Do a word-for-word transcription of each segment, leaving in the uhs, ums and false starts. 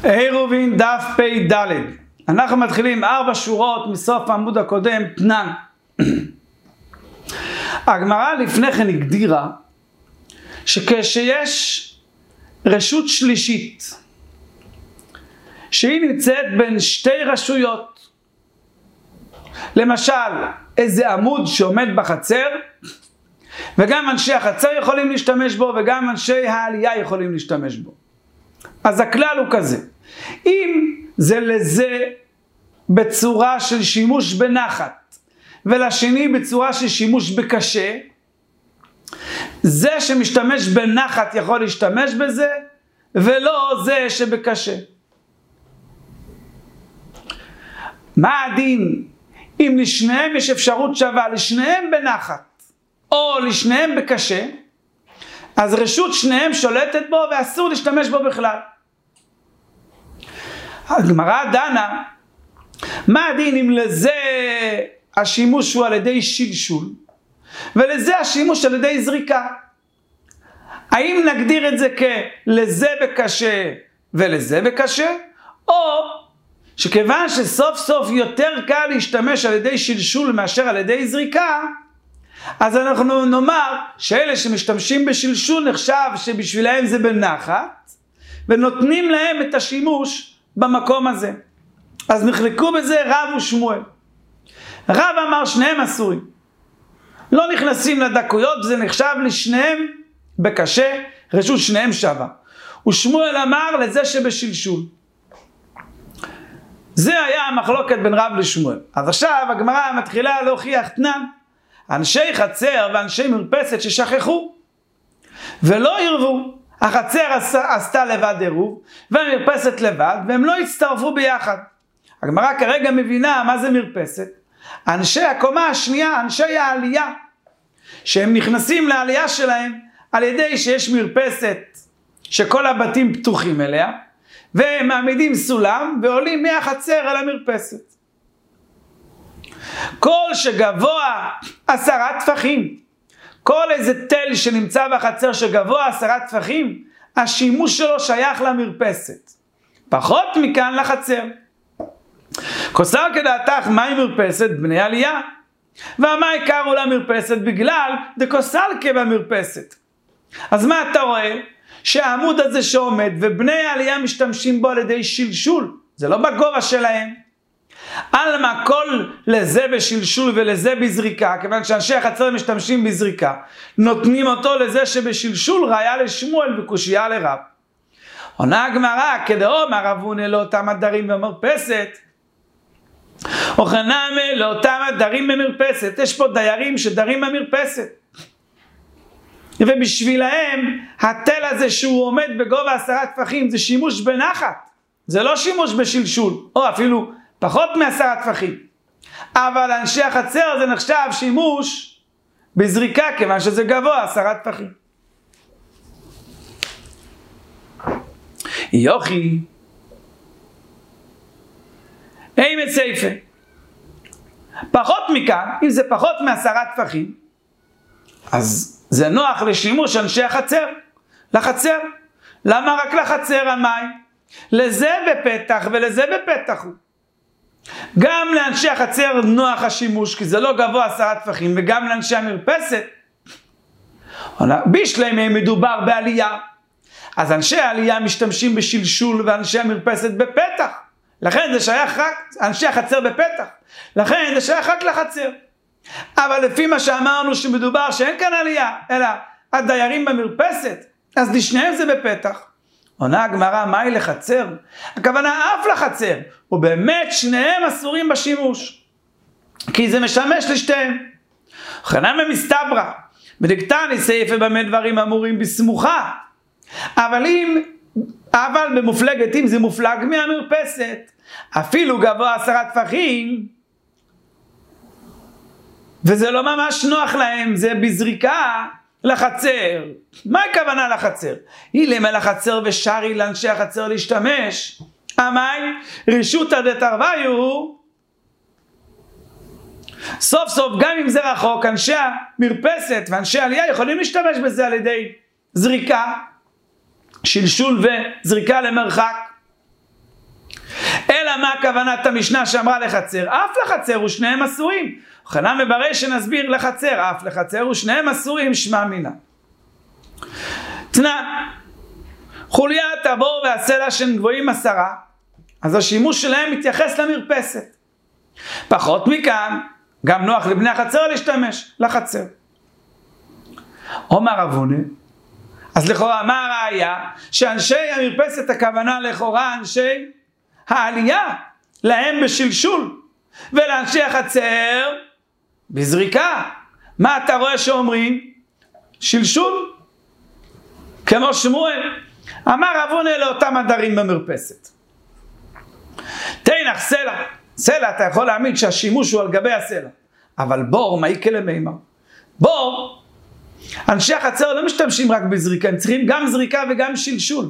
עירובין דף פי ד'. אנחנו מתחילים ארבע שורות מסוף העמוד הקודם, תנן. הגמרא לפני כן הגדירה שכשיש רשות שלישית שהיא נמצאת בין שתי רשויות, למשל איזה עמוד שעומד בחצר וגם אנשי החצר יכולים להשתמש בו וגם אנשי העלייה יכולים להשתמש בו, אז הכלל הוא כזה: אם זה לזה בצורה של שימוש בנחת ולשני בצורה של שימוש בקשה, זה שמשתמש בנחת יכול להשתמש בזה ולא זה שבקשה. מה הדין אם לשניהם יש אפשרות שווה, לשניהם בנחת או לשניהם בקשה? אז רשות שניהם שולטת בו ואסור להשתמש בו בכלל. הגמרא דנה מה הדין אם לזה השימוש הוא על ידי שלשול ולזה השימוש על ידי זריקה. האם נגדיר את זה כלזה בקשה ולזה בקשה, או שכיוון שסוף סוף יותר קל להשתמש על ידי שלשול מאשר על ידי זריקה, אז אנחנו נאמר שאלה שמשתמשים בשלשול נחשב שבשבילהם זה בנחת ונותנים להם את השימוש במקום הזה. אז נחלקו בזה רב ושמואל. רב אמר שניהם אסורים, לא נכנסים לדקויות, זה נחשב לשניהם בקשה, רשות שניהם שווה. ושמואל אמר לזה שבשלשול. זה היה המחלוקת בין רב לשמואל. אז עכשיו הגמרא מתחילה להוכיח תנן, אנשי חצר ואנשי מרפסת ששכחו ולא ירבו. החצר עשתה לבד עירוב והמרפסת לבד והם לא הצטרפו ביחד. הגמרא כרגע מבינה מה זה מרפסת. אנשי הקומה השנייה, אנשי העלייה, שהם נכנסים לעלייה שלהם על ידי שיש מרפסת שכל הבתים פתוחים אליה, והם מעמידים סולם ועולים מהחצר על המרפסת. כל שגבוה עשרה טפחים, כל איזה תל שנמצא בחצר שגבוה עשרה טפחים, השימוש שלו שייך למרפסת, פחות מכאן לחצר. כוסר כדעתך מהי מרפסת? בני עלייה. ומה עיקרו למרפסת? בגלל דקוסל כבמרפסת. אז מה אתה רואה? שהעמוד הזה שעומד ובני העלייה משתמשים בו על ידי שלשול, זה לא בגובה שלהם. אלמה כל לזה בשלשול ולזה בזריקה, כיוון שאנשי החצר משתמשים בזריקה, נותנים אותו לזה שבשלשול, ראיה לשמואל וקושייה לרב. עונה הגמרא כדאמר רב הונא לאותם הדרים במרפסת, וכנמי לאותם הדרים במרפסת. יש פה דיירים שדרים במרפסת ובשבילהם התל הזה שהוא עומד בגובה עשרה טפחים זה שימוש בנחת, זה לא שימוש בשלשול, או אפילו פחות מעשרה טפחים. אבל אנשי החצר זה נחשב שימוש בזריקה כיוון שזה גבוה עשרה טפחים. יוכי אי מצייפה, פחות מכאן, אם זה פחות מעשרה טפחים אז זה נוח לשימוש אנשי החצר, לחצר. למה רק לחצר המים? לזה בפתח ולזה בפתח הוא. גם לאנשי החצר נוח השימוש כי זה לא גבוה עשרה טפחים, וגם לאנשי המרפסת בשלהם מדובר בעלייה, אז אנשי העלייה משתמשים בשלשול ואנשי המרפסת בפתח, לכן זה שייך רק, אנשי החצר בפתח, לכן זה שייך רק לחצר. אבל לפי מה שאמרנו שמדובר שאין כאן עלייה אלא הדיירים במרפסת, אז לשניהם זה בפתח. עונה הגמרא מהי לחצר? הכוונה אף לחצר, ובאמת שניהם אסורים בשימוש כי זה משמש לשתיהם. וכנם מסתברא בדקתני סייפה במה דברים אמורים בסמוכה, אבל אם אבל במופלגת אם זה מופלג מהמרפסת אפילו גבוה עשרה טפחים וזה לא ממש נוח להם, זה בזריקה לחצר. מה הכוונה לחצר? אילמה לחצר ושרי לאנשי החצר להשתמש, אמי רשותא דתרוויו, סוף סוף גם אם זה רחוק אנשי המרפסת ואנשי העלייה יכולים להשתמש בזה על ידי זריקה, שלשול וזריקה למרחק. אלא מה הכוונת המשנה שאמרה לחצר? אף לחצר ושניהם אסורים. וכנם מברי שנסביר לחצר, אף לחצר ושניהם אסורים, שמע מינה. תנא, חוליית הבור והסלע שהם גבוהים עשרה, אז השימוש שלהם מתייחס למרפסת. פחות מכאן, גם נוח לבני החצר להשתמש לחצר. אומר אבונה, אז לכאורה מה הראיה? שאנשי המרפסת הכוונה לכאורה אנשי העלייה, להם בשלשול, ולאנשי החצר בזריקה. מה אתה רואה שאומרים? שלשול, כמו שמואל. אמר אבונה לאותם הדרים במרפסת. תנח סלע, סלע אתה יכול להאמין שהשימוש הוא על גבי הסלע, אבל בור, מה יקרה למימר? בור, אנשי החצר לא משתמשים רק בזריקה, הם צריכים גם זריקה וגם שלשול.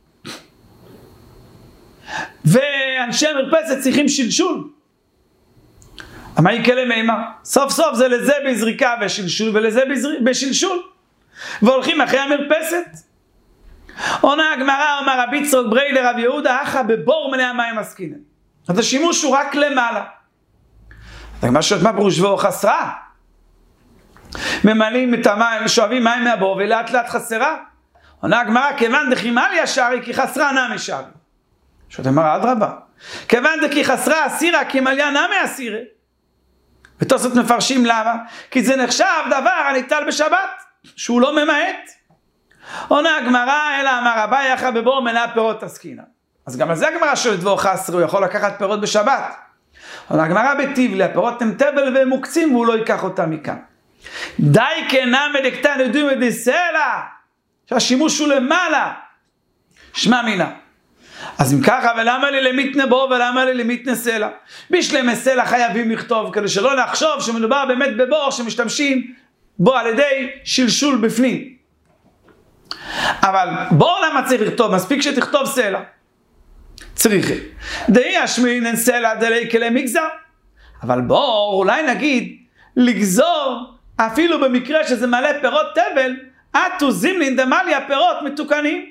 ואנשי המרפסת צריכים שלשול. מה יקרה למימר? סוף סוף זה לזה בזריקה ושלשול ולזה בשלשול. והולכים אחרי המרפסת. עונה הגמרא, אומר רבי צחוק ברי לרב יהודה, אחא בבור מלא המים עסקינן. אז השימוש הוא רק למעלה. מה שואלת מה פירוש ואו חסרה? ממלאים את המים, שואבים מים מהבור ולאט לאט חסרה. עונה הגמרא, כיוון דחימליה שערי כי חסרה נמי שערי. שואלת אמרה אדרבה, כיוון דכי חסרה אסירה כי מליה נמי אסירה. ותוספות מפרשים למה? כי זה נחשב דבר הניטל בשבת, שהוא לא ממעט. עונה הגמרא, אלא אמר אביי אחא בבור מלא פירות עסקינן. אז גם על זה הגמרא שואלת ואו חסרה, הוא יכול לקחת פירות בשבת. עונה הגמרא בטיבלי, הפירות הם תבל והם מוקצים והוא לא ייקח אותם מכאן. די כנם דקתן ידועים דסלע, שהשימוש הוא למעלה. שמע מינה. אז אם ככה, ולמה לי למיתנה בור ולמה לי למיתנה סלע? בשלמי סלע חייבים לכתוב, כדי שלא נחשוב שמדובר באמת בבור שמשתמשים בו על ידי שלשול בפנים. אבל בור למה צריך לכתוב? מספיק שתכתוב סלע. צריך. דהי השמינן סלע דלי כלי מגזר. אבל בור, אולי נגיד, לגזור, אפילו במקרה שזה מלא פירות תבל, אתו זימלין דמליה פירות מתוקנים.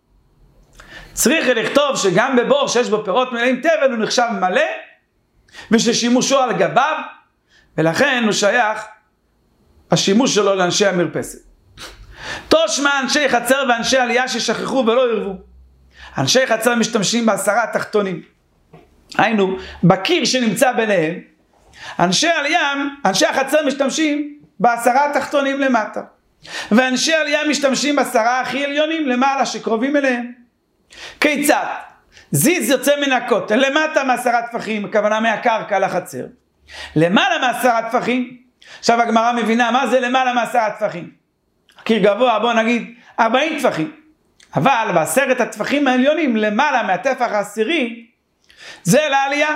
צריך לכתוב שגם בבור שיש בו פירות מלאים תבל הוא נחשב מלא, וששימושו על גביו, ולכן הוא שייך השימוש שלו לאנשי המרפסת. תושמע אנשי חצר ואנשי עלייה ששכחו ולא ירבו. אנשי חצר משתמשים בעשרה התחתונים. היינו, בקיר שנמצא ביניהם, אנשי עלייה, אנשי החצר משתמשים בעשרה התחתונים למטה. ואנשי עלייה משתמשים בעשרה הכי עליונים למעלה שקרובים אליהם. כיצד? זיז יוצא מן הכותל, למטה מעשרה טפחים, הכוונה מהקרקע לחצר. למעלה מעשרה טפחים. עכשיו הגמרא מבינה מה זה למעלה מעשרה טפחים. הקיר גבוה, בוא נגיד ארבעים טפחים. אבל בעשרת הטפחים העליונים, למעלה מהטפח העשירי, זה לעלייה.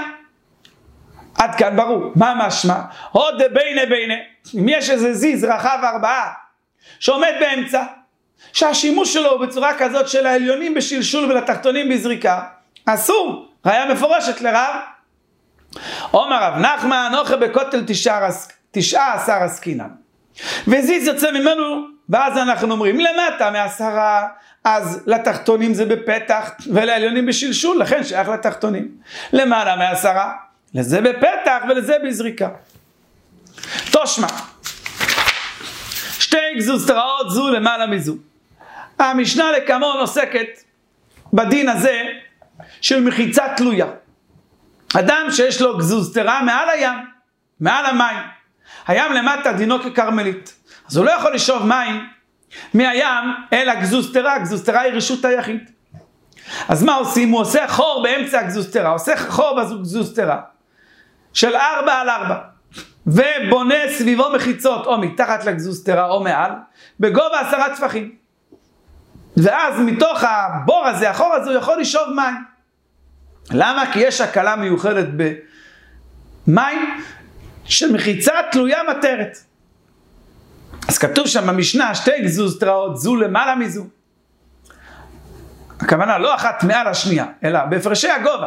עד כאן ברור. מה משמע? עוד בינה בינה. אם יש איזה זיז רחב ארבעה, שעומד באמצע, שהשימוש שלו בצורה כזאת של העליונים בשלשול ולתחתונים בזריקה, אסור. ראיה מפורשת לרב. אומר רב נחמן, אוכל בכותל תשעה עשר עסקינן. וזיז יוצא ממנו, ואז אנחנו אומרים, למטה מעשרה, אז לתחתונים זה בפתח, ולעליונים בשלשול, לכן שייך לתחתונים. למעלה מעשרה, לזה בפתח ולזה בזריקה. תושמע, שתי גזוזתראות זו למעלה מזו. המשנה לכמון עוסקת בדין הזה של מחיצה תלויה. אדם שיש לו גזוזתרה מעל הים, מעל המים. הים למטה דינו כקרמלית. אז הוא לא יכול לשאוב מים מהים אל הגזוזתרה. הגזוזתרה היא רשות היחיד. אז מה עושים? הוא עושה חור באמצע הגזוזתרה. עושה חור בגזוזתרה של ארבע על ארבע. ובונה סביבו מחיצות או מתחת לגזוזתרה או מעל, בגובה עשרה טפחים. ואז מתוך הבור הזה, החור הזה, הוא יכול לשאוב מים. למה? כי יש הקלה מיוחדת במים של מחיצה תלויה מטרת. אז כתוב שם במשנה שתי גזוזתראות זו למעלה מזו. הכוונה לא אחת מעל השנייה, אלא בהפרשי הגובה.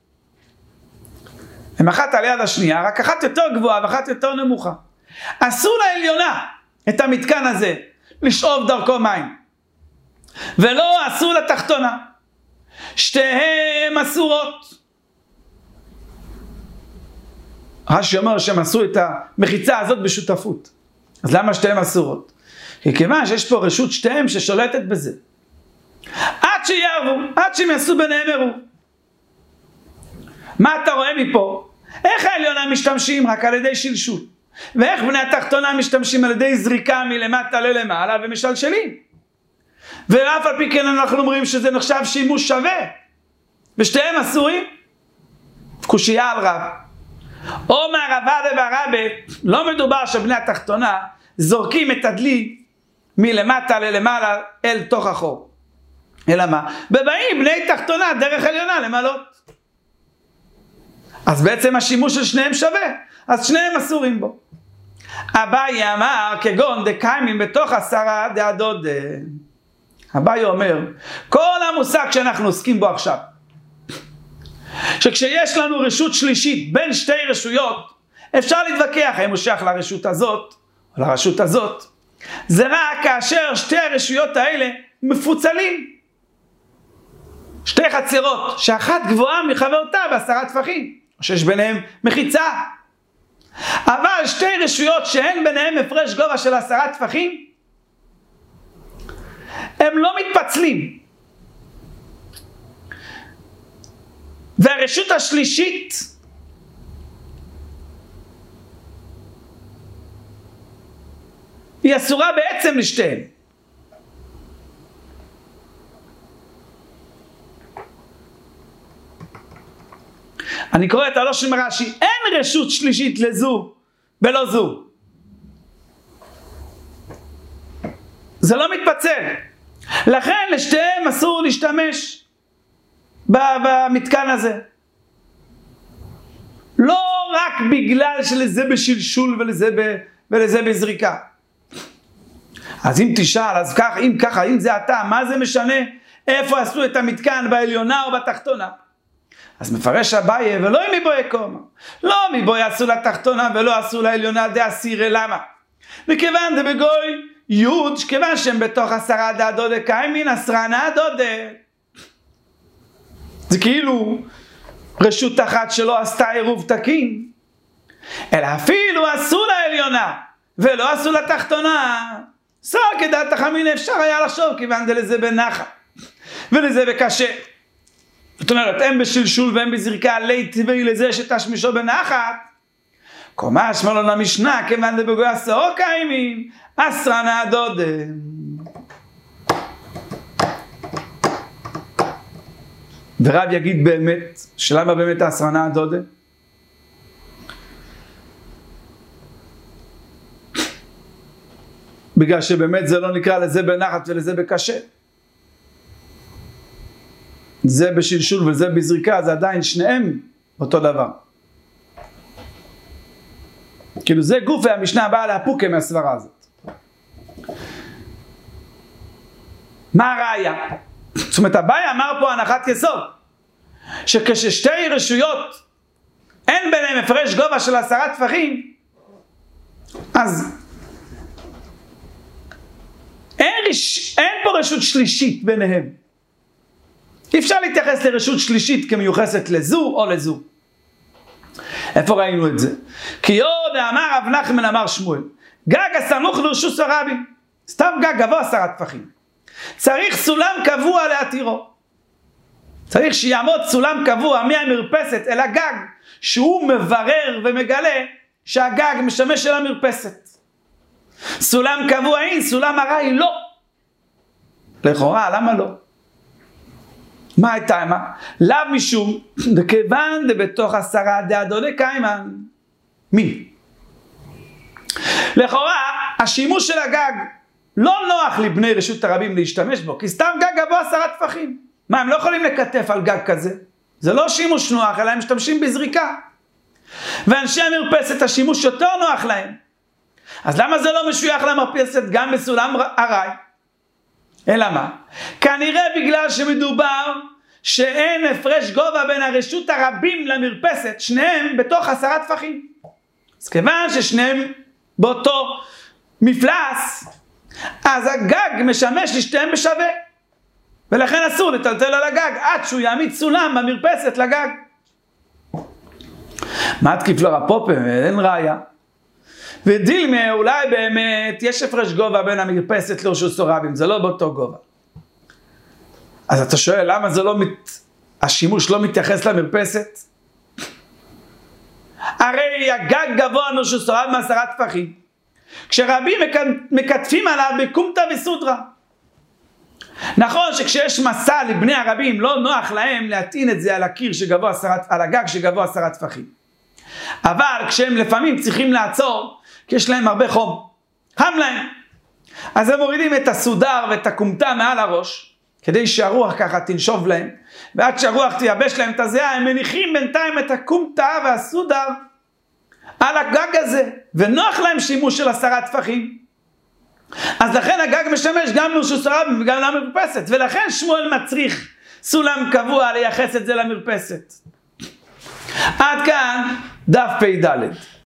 הם אחת על יד השנייה, רק אחת יותר גבוהה ואחת יותר נמוכה. אסור לעליונה את המתקן הזה לשאוב דרכו מים. ולא אסור לתחתונה. שתיהם אסורות. רש"י אומר שהם עשו את המחיצה הזאת בשותפות. אז למה שתיהם אסורות? כי כיוון שיש פה רשות שתיהם ששולטת בזה. עד שיערבו, עד שהם יעשו ביניהם עירוב. מה אתה רואה מפה? איך העליונה משתמשים רק על ידי שלשול? ואיך בני התחתונה משתמשים על ידי זריקה מלמטה ללמעלה ומשלשלים? ואף על פי כן אנחנו אומרים שזה נחשב שימוש שווה. ושתיהם אסורים? קושייה על רב. אומר רבא דברבא, לא מדובר שבני התחתונה זורקים את הדלי מלמטה ללמעלה אל תוך החור. אלא מה? בבאים בני תחתונה דרך עליונה למעלות. אז בעצם השימוש של שניהם שווה, אז שניהם אסורים בו. אביי אמר כגון דקיימים בתוך עשרה דהדוד. אביי אומר, כל המושג שאנחנו עוסקים בו עכשיו, שכשיש לנו רשות שלישית בין שתי רשויות, אפשר להתווכח האם הוא שייך לרשות הזאת או לרשות הזאת. זה רק כאשר שתי הרשויות האלה מפוצלים. שתי חצרות, שאחת גבוהה מחברתה בעשרה טפחים, או שיש ביניהם מחיצה. אבל שתי רשויות שאין ביניהם הפרש גובה של עשרה טפחים, הם לא מתפצלים. והרשות השלישית היא אסורה בעצם לשתיהם. אני קורא את הלושן מרש"י, אין רשות שלישית לזו ולא זו. זה לא מתפצל. לכן לשתיהם אסור להשתמש במתקן הזה. לא רק בגלל שלזה בשלשול ולזה, ב, ולזה בזריקה. אז אם תשאל, אז כך, אם ככה, אם זה אתה, מה זה משנה איפה עשו את המתקן, בעליונה או בתחתונה? אז מפרש אביי, ולא אם מבואי קומה. לא מבואי עשו לתחתונה ולא עשו לעליונה דאסירי, למה? וכיוון דבגוי יוד, כיוון שהם בתוך עשרה דהדודה קיימין, עשרנה דודה. זה כאילו רשות אחת שלא עשתה עירוב תקין, אלא אפילו עשו לעליונה ולא עשו לתחתונה. סור כדעת החמין אפשר היה לחשוב, כיוון דלזה בנחת ולזה בקשה. זאת אומרת, הם בשלשול והם בזריקה, ליטבי לזה שתשמישו בנחת. קומה שמלון המשנה, כיוון דבגוי עשרו קיימים, עשרנה דודה. ורב יגיד באמת, שלמה באמת העשרנה הדודה? בגלל שבאמת זה לא נקרא לזה בנחת ולזה בקשה. זה בשלשול וזה בזריקה, זה עדיין שניהם אותו דבר. כאילו זה גוף והמשנה הבאה להפוקה מהסברה הזאת. מה הראיה? זאת אומרת, אביי אמר פה הנחת יסוד, שכששתי רשויות אין ביניהם הפרש גובה של עשרה טפחים, אז אין, רש... אין פה רשות שלישית ביניהם. אי אפשר להתייחס לרשות שלישית כמיוחסת לזו או לזו. איפה ראינו את זה? כי יוד אמר רב נחמן אמר שמואל, גג הסמוך לרשות הרבי, סתם גג גבוה עשרה טפחים, צריך סולם קבוע להתירו. צריך שיעמוד סולם קבוע מהמרפסת אל הגג, שהוא מברר ומגלה שהגג משמש אל המרפסת. סולם קבוע אין, סולם ארעי לא. לכאורה, למה לא? מה הייתה? מה? לאו משום דכיוון דבתוך עשרה דהדודה קיימן. מי? לכאורה, השימוש של הגג לא נוח לבני רשות הרבים להשתמש בו, כי סתם גג גבוה עשרה טפחים. מה, הם לא יכולים לקטף על גג כזה? זה לא שימוש נוח, אלא הם משתמשים בזריקה. ואנשי המרפסת, השימוש יותר נוח להם. אז למה זה לא משוייך למרפסת גם בסולם ארעי? אלא מה? כנראה בגלל שמדובר שאין הפרש גובה בין הרשות הרבים למרפסת, שניהם בתוך עשרה טפחים. אז כיוון ששניהם באותו מפלס, אז הגג משמש לשתיהם בשווה. ולכן אסור לטלטל על הגג עד שהוא יעמיד סולם במרפסת לגג. מה תקיף לו רפופה? אין ראיה. ודילמה, אולי באמת יש הפרש גובה בין המרפסת לרשות הרבים, זה לא באותו גובה. אז אתה שואל, למה זה לא, מת... השימוש לא מתייחס למרפסת? הרי הגג גבוה לרשות הרבים מעשרה טפחים. כשרבים מקטפים עליו בקומטה וסודרה. נכון שכשיש מסע לבני הרבים, לא נוח להם להטעין את זה על הקיר שגבוה עשרה, על הגג שגבוה עשרה טפחים. אבל כשהם לפעמים צריכים לעצור, כי יש להם הרבה חום, חם להם. אז הם מורידים את הסודר ואת הקומטה מעל הראש, כדי שהרוח ככה תנשוב להם, ועד שהרוח תייבש להם את הזיעה, הם מניחים בינתיים את הקומטה והסודר על הגג הזה, ונוח להם שימוש של עשרה טפחים. אז לכן הגג משמש גם לרשות הרבים וגם למרפסת, ולכן שמואל מצריך סולם קבוע לייחס את זה למרפסת. עד כאן דף פ"ד.